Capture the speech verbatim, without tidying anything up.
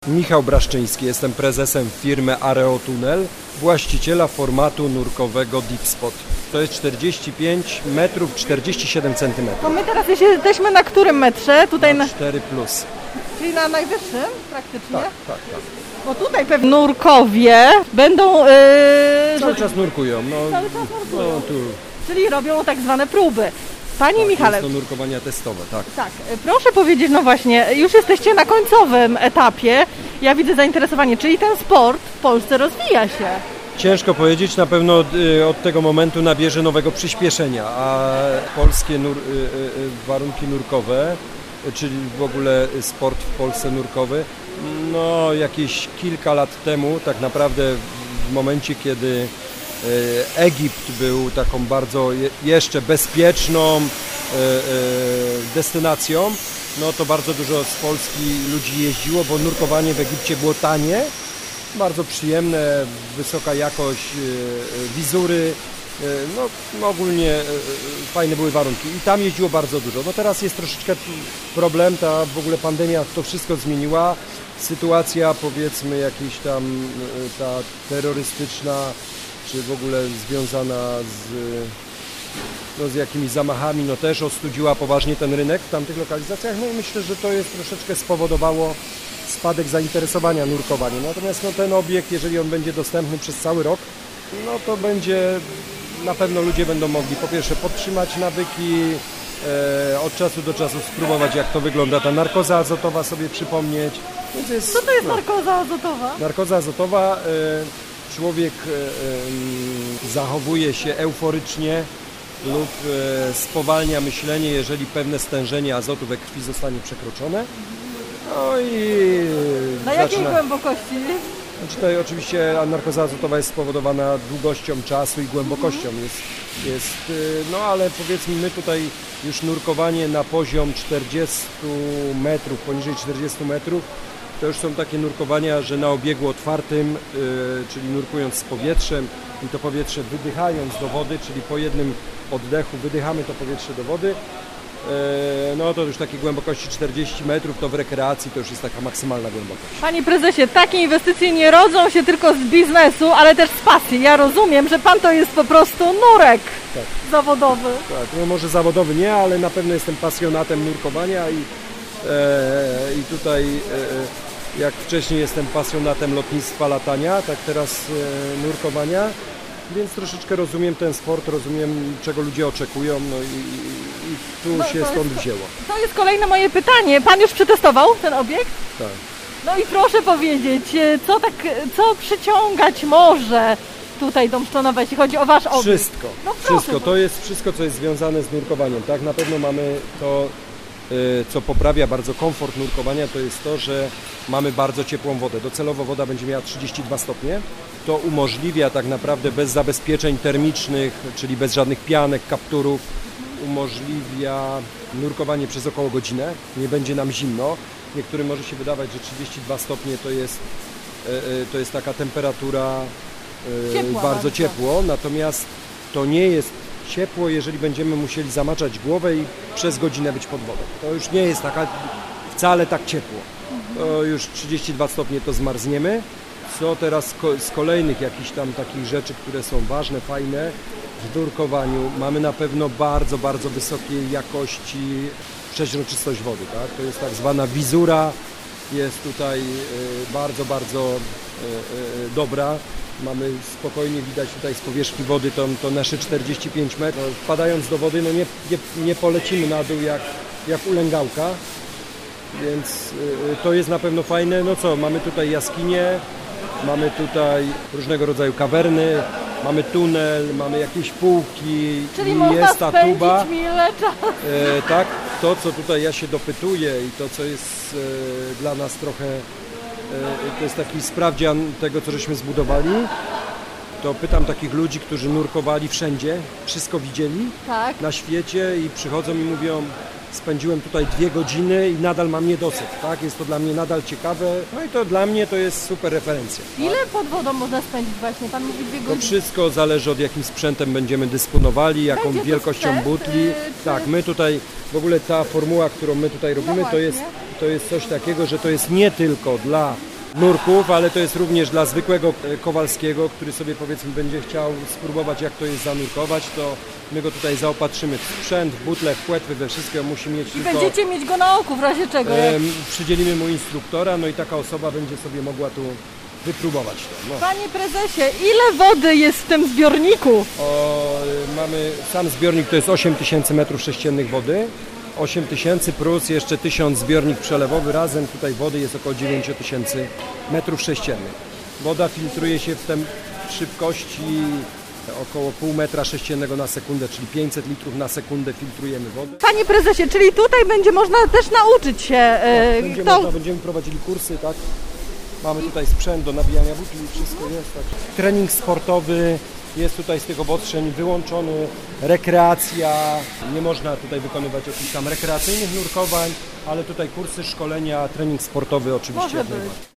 Michał Braszczyński, jestem prezesem firmy Areotunel, właściciela formatu nurkowego Deep Spot. To jest czterdzieści pięć metrów, czterdzieści siedem centymetrów. To my teraz jesteśmy na którym metrze? Tutaj na na cztery plus. Czyli na najwyższym praktycznie? Tak, tak, tak. Bo tutaj pewnie nurkowie będą... Yy, Cały że... czas nurkują. No, Cały czas nurkują. No, tu. Czyli robią tak zwane próby. Panie Tak, Michale... jest to nurkowania testowe, tak. Tak, proszę powiedzieć, no właśnie, już jesteście na końcowym etapie. Ja widzę zainteresowanie, czyli ten sport w Polsce rozwija się. Ciężko powiedzieć, na pewno y, od tego momentu nabierze nowego przyspieszenia, a polskie nur, y, y, warunki nurkowe, y, czyli w ogóle sport w Polsce nurkowy, no jakieś kilka lat temu, tak naprawdę w momencie, kiedy y, Egipt był taką bardzo je, jeszcze bezpieczną y, y, destynacją, no to bardzo dużo z Polski ludzi jeździło, bo nurkowanie w Egipcie było tanie, bardzo przyjemne, wysoka jakość wizury, no ogólnie fajne były warunki i tam jeździło bardzo dużo. No teraz jest troszeczkę problem, ta w ogóle pandemia to wszystko zmieniła, sytuacja powiedzmy jakaś tam ta terrorystyczna, czy w ogóle związana z, no, z jakimiś zamachami, no też ostudziła poważnie ten rynek w tamtych lokalizacjach, no i myślę, że to jest troszeczkę spowodowało spadek zainteresowania nurkowaniem. Natomiast no, ten obiekt, jeżeli on będzie dostępny przez cały rok, no to będzie, na pewno ludzie będą mogli po pierwsze podtrzymać nawyki, e, od czasu do czasu spróbować, jak to wygląda ta narkoza azotowa, sobie przypomnieć. Więc jest, Co to jest no, narkoza azotowa? Narkoza azotowa, e, człowiek e, e, zachowuje się euforycznie lub e, spowalnia myślenie, jeżeli pewne stężenie azotu we krwi zostanie przekroczone. No i Na zaczyna... jakiej głębokości? Znaczy tutaj oczywiście narkoza azotowa jest spowodowana długością czasu i głębokością. Jest, jest, no ale powiedzmy my tutaj już nurkowanie na poziom czterdzieści metrów, poniżej czterdziestu metrów, to już są takie nurkowania, że na obiegu otwartym, yy, czyli nurkując z powietrzem i to powietrze wydychając do wody, czyli po jednym oddechu wydychamy to powietrze do wody. No to już takie głębokości czterdzieści metrów, to w rekreacji to już jest taka maksymalna głębokość. Panie prezesie, takie inwestycje nie rodzą się tylko z biznesu, ale też z pasji. Ja rozumiem, że pan to jest po prostu nurek tak. zawodowy. Tak, no może zawodowy nie, ale na pewno jestem pasjonatem nurkowania i, e, i tutaj e, jak wcześniej jestem pasjonatem lotnictwa, latania, tak teraz e, nurkowania. Więc troszeczkę rozumiem ten sport, rozumiem czego ludzie oczekują, no i, i tu no, się stąd jest, wzięło. To jest kolejne moje pytanie. Pan już przetestował ten obiekt? Tak. No i proszę powiedzieć, co tak, co przyciągać może tutaj do Mszczonowa, jeśli chodzi o wasz obiekt? Wszystko, no proszę, wszystko. To jest wszystko, co jest związane z nurkowaniem, tak? Na pewno mamy to, co poprawia bardzo komfort nurkowania, to jest to, że mamy bardzo ciepłą wodę. Docelowo woda będzie miała trzydzieści dwa stopnie. To umożliwia tak naprawdę bez zabezpieczeń termicznych, czyli bez żadnych pianek, kapturów, umożliwia nurkowanie przez około godzinę. Nie będzie nam zimno. Niektórym może się wydawać, że trzydzieści dwa stopnie to jest, to jest taka temperatura Ciepła bardzo bardzo. ciepło, natomiast to nie jest ciepło, jeżeli będziemy musieli zamaczać głowę i przez godzinę być pod wodą. To już nie jest taka wcale tak ciepło. To już trzydzieści dwa stopnie to zmarzniemy. Co teraz z kolejnych jakichś tam takich rzeczy, które są ważne, fajne w nurkowaniu, mamy na pewno bardzo, bardzo wysokiej jakości przeźroczystość wody, tak? To jest tak zwana wizura, jest tutaj bardzo, bardzo dobra. Mamy spokojnie widać tutaj z powierzchni wody to, to nasze czterdzieści pięć metrów. Wpadając do wody, no nie, nie, nie polecimy na dół jak, jak ulęgałka, więc to jest na pewno fajne. No co, mamy tutaj jaskinie, mamy tutaj różnego rodzaju kawerny, mamy tunel, mamy jakieś półki, czyli i można jest ta tuba. mile czasu. E, tak, to co tutaj ja się dopytuję i to co jest e, dla nas trochę, e, to jest taki sprawdzian tego, co żeśmy zbudowali. To pytam takich ludzi, którzy nurkowali wszędzie, wszystko widzieli tak. na świecie i przychodzą i mówią: spędziłem tutaj dwie godziny i nadal mam niedosyt, tak? Jest to dla mnie nadal ciekawe, no i to dla mnie to jest super referencja. Ile pod wodą można spędzić właśnie? Pan mówi dwie godziny. To wszystko zależy od jakim sprzętem będziemy dysponowali, jaką Będzie to wielkością sprzęt, butli. yy, Tak, my tutaj, w ogóle ta formuła, którą my tutaj robimy, No to jest, to jest coś takiego, że to jest nie tylko dla nurków, ale to jest również dla zwykłego Kowalskiego, który sobie powiedzmy będzie chciał spróbować, jak to jest zanurkować, to my go tutaj zaopatrzymy w sprzęt, w butle, w płetwy, we wszystko musi mieć I tylko... będziecie mieć go na oku w razie czego. E, Jak... przydzielimy mu instruktora, no i taka osoba będzie sobie mogła tu wypróbować to. No. Panie prezesie, ile wody jest w tym zbiorniku? O, mamy, sam zbiornik to jest osiem tysięcy metrów sześciennych wody, osiem tysięcy plus jeszcze tysiąc zbiornik przelewowy, razem tutaj wody jest około dziewięć tysięcy metrów sześciennych. Woda filtruje się w tem szybkości około pół metra sześciennego na sekundę, czyli pięćset litrów na sekundę filtrujemy wodę. Panie prezesie, czyli tutaj będzie można też nauczyć się... E, tak, będzie to... można, będziemy prowadzili kursy, tak? Mamy tutaj sprzęt do nabijania butli, wszystko jest. Tak. Trening sportowy jest tutaj z tych obostrzeń wyłączony, rekreacja, nie można tutaj wykonywać jakichś tam rekreacyjnych nurkowań, ale tutaj kursy, szkolenia, trening sportowy oczywiście. Może być.